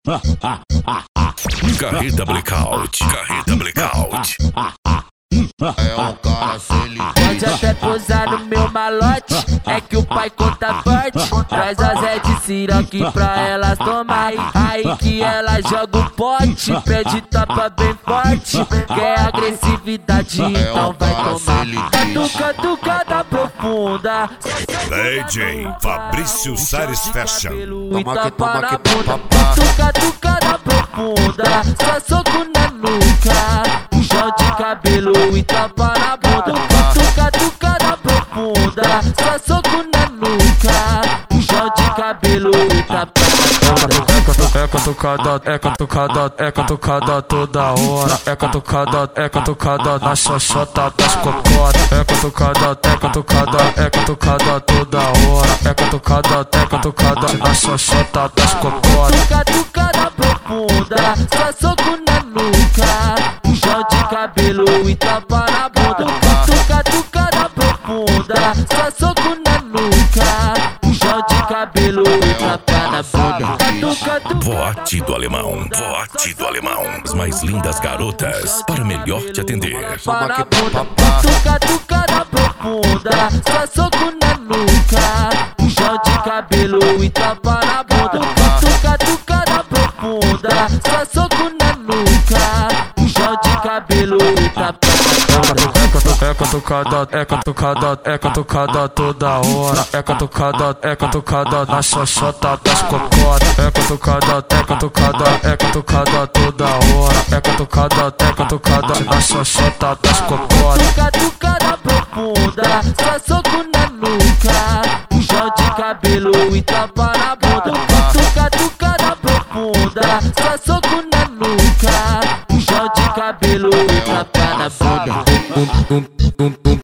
Carreta Blackout. Carreta Blackout. É um cara sem limite. Pode até posar no meu malote, é que o pai conta forte. Traz a Zé de Siroque pra elas tomar. Aí que ela joga o pote, pede tapa bem forte. Quer agressividade, então vai tomar. Catucada profunda. DJ Fabrício Sares Fashion. E tapa na bunda. Catucada profunda. Só soco na nuca. Puxão de cabelo e tapa na bunda. Catucada profunda. Só soco na nuca. Puxão de cabelo e tapa na bunda. É catucada toda hora. É catucada na xoxota das cocotas. É catucada toda hora. É catucada na xoxota das cocotas. Catucada profunda, só soco na nuca. Puxão de cabelo e tapa na bunda. Catucada profunda, só soco na nuca. Puxão de cabelo e tapa na bunda. Vote do Alemão. Vote do Alemão. As mais lindas garotas para melhor te atender. Catucada profunda, só soco na nuca. Puxão de cabelo e tapa na bunda. Catucada profunda, só soco na nuca. Puxão de cabelo e tapa na bunda. É catucada toda hora. É catucada na xoxota das cocotas. É catucada toda hora. É catucada na xoxota das cocotas. Catucada profunda, só soco na nuca. Puxão de cabelo e tapa na bunda. Catucada profunda, só soco na nuca. Puxão de cabelo e tapa na bunda.